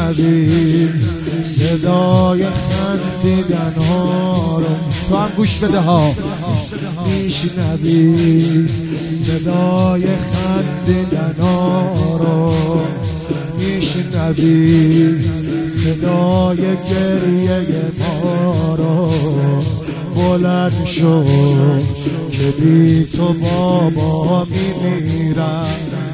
میشنوی صدای خندیدن ها رو، تو هم گوش بده ها. میشنوی صدای خندیدن ها رو، میشنوی صدای گریه ما رو. بلند شو که بی تو بابا میمیرم.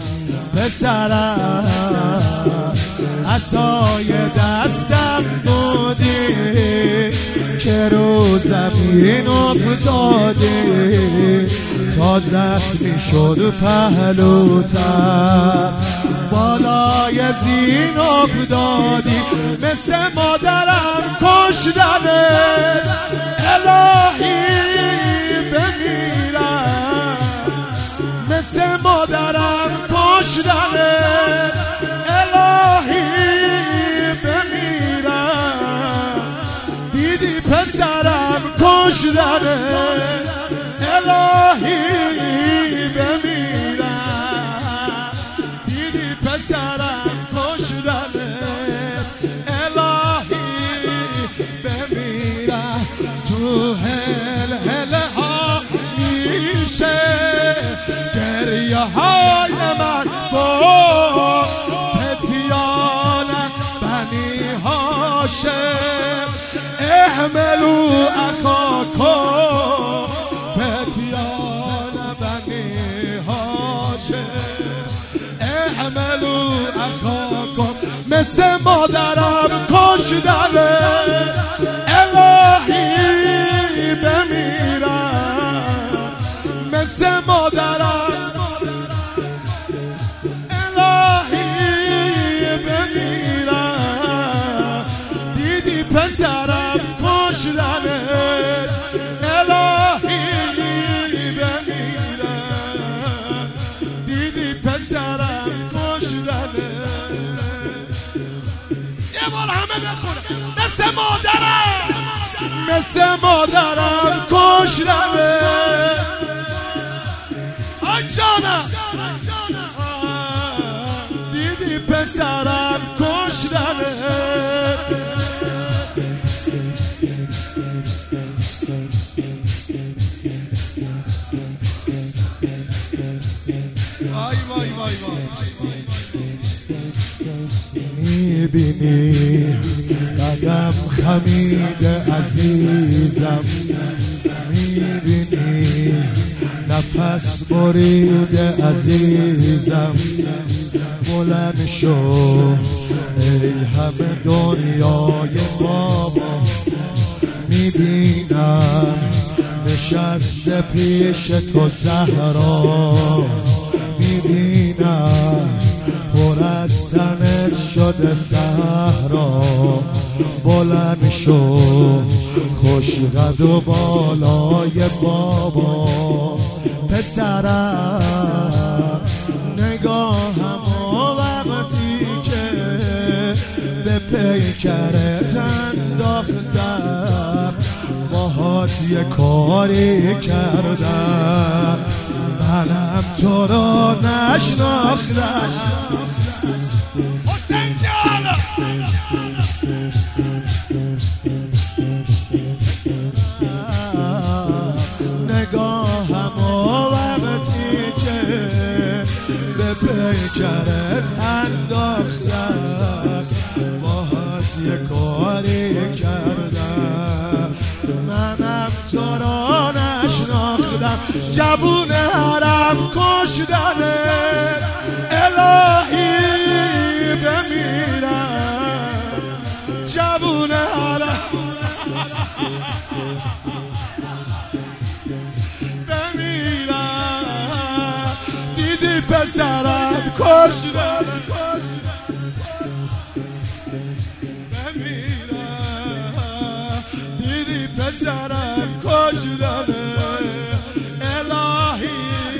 پسرم عصای دستم بودی که رو زمین افتادی، تا زخمی شد پهلوتم بالای زین افتادی. مثل مادرم کشتنت الهی بمیرم، مثل مادرم کشتنت الهی بمیرم. دیدی پسرم کشتنت الهی بمیرم، دیدی پسرم کشتنت الهی بمیرم. تو هل ها میشه گریه های من با فتیان بنی هاشم. احملو اخاکم فتیان بنی هاشم، احملو اخاکم. مثل مادرم کشتنت الهی بمیرم، مثل مادرم الهی بمیرم. دیدی پسرم کشتنت الهی بمیرم، دیدی پسرم کشتنت. یه بار همه بخونم. مثل مادرم، مثل مادرم کشتنت. آی جانم دیدی پسرم کشتنت. وای وای وای وای. میبینی قدم خمید عزیزم، میبینی نفس بریده عزیزم. بلند شو ای همه دنیای بابا، میبینم نشسته پیش تو زهرا، میبینم پر از تنت شده صحرا. بلند شو خوش قد و بالای بابا. پسرم نگاهم وقتی که به پیکرت انداختم، باهات یه کاری کردم، منم تو را نشناختم. حسین جان نگاهم وقتی که به پیکرت انداختم، باهات یه کاری کردم، منم تو را نشناختم. جوون حرم کشتنت الهی بمیرم، جوون حرم بمیرم. دیدی پسرم کشتنت بمیرم، دیدی پسرم کشتنت الهی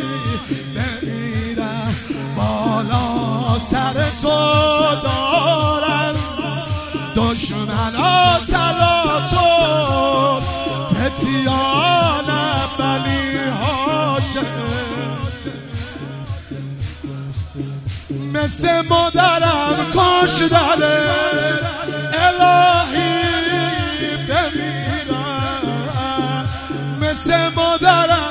بمیرم. بالا سر تو دارن دشمنا تلاطم، فتیان بنی هاشم. مثل مادرم کشتنت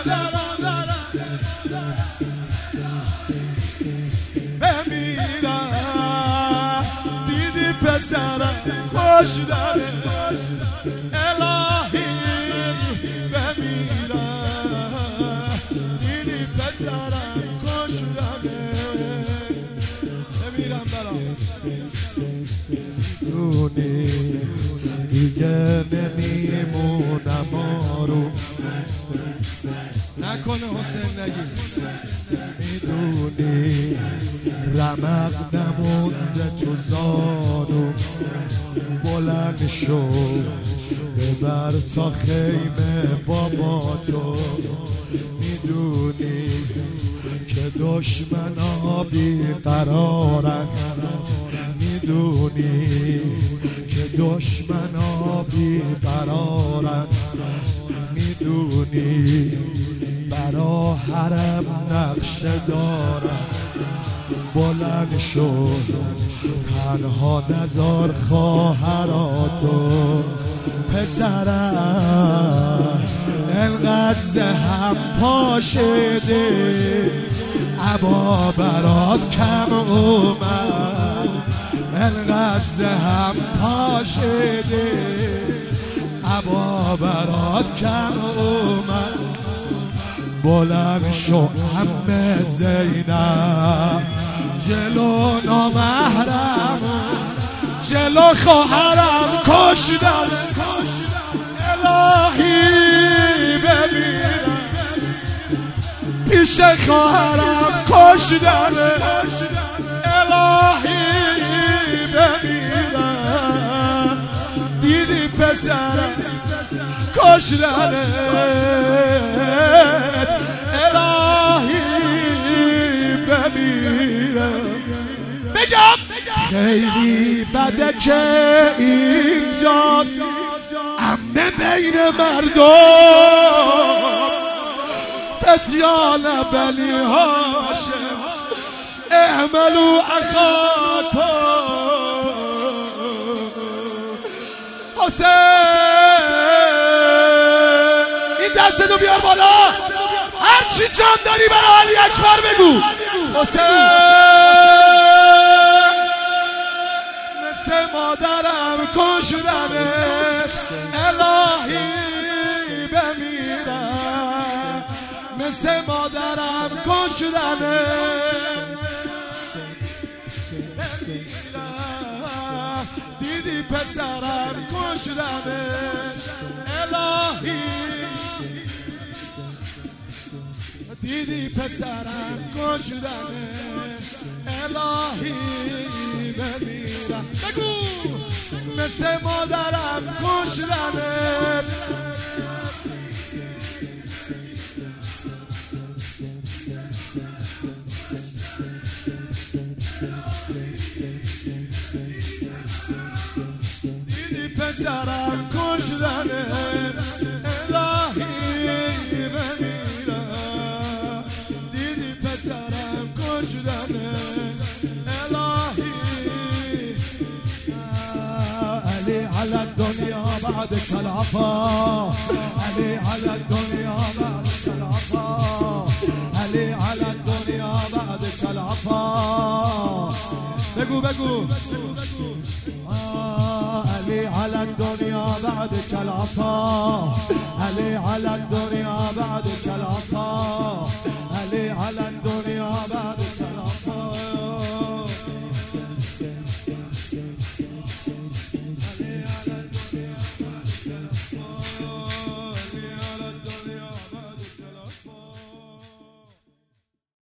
بمیرم دیدی پسرم کشتنه الهی بمیرم دیدی پسرم کشتنه بمیرم برام دونی دیگه نمیمونم آروم نکنه حسین نگی میدونی رمق نمونده تو زانو بلند شو ببر تا خیمه بابا تو میدونی که دشمنا بیقرارن میدونی که دشمنا بیقرارن میدونی برا حرم نقشه دارن بلند شو تنها نزار خواهراتو پسرم انقدر زهم پاشده عبا برات کم اومد انقدر زهم پاشده عبا برات کم اومد بلند شو عمه زینب جلو نامحرم جلو خواهرم کشتن الهی بمیرم پیش خواهرم کشتن الهی بمیرم دیدی پسرم کشتن الهی بمیرم بگم خیلی بده که اینجاست عمه بین مردم فتیان بنی هاشم اعملوا اخاکم حسین این دستتو بیار بالا هر چی جان داری برای علی اکبر بگو حسین مثل مادرم کشتنت الهی بمیرم مثل مادرم کشتنت بمیرم دیدی پسرم کشتنت الهی دیدی پسرم کشتنه الهی بمیرم بگو مثل مادرم کشتنت دیدی پسرم کشتنت الهی بمیرم دیدی پسرم کشتنه الهی علی علی الدنیا بعد کلافا علی علی الدنیا بعد کلافا علی علی الدنیا بعد کلافا بگو علی علی الدنیا بعد کلافا علی علی الدنیا بعد کلافا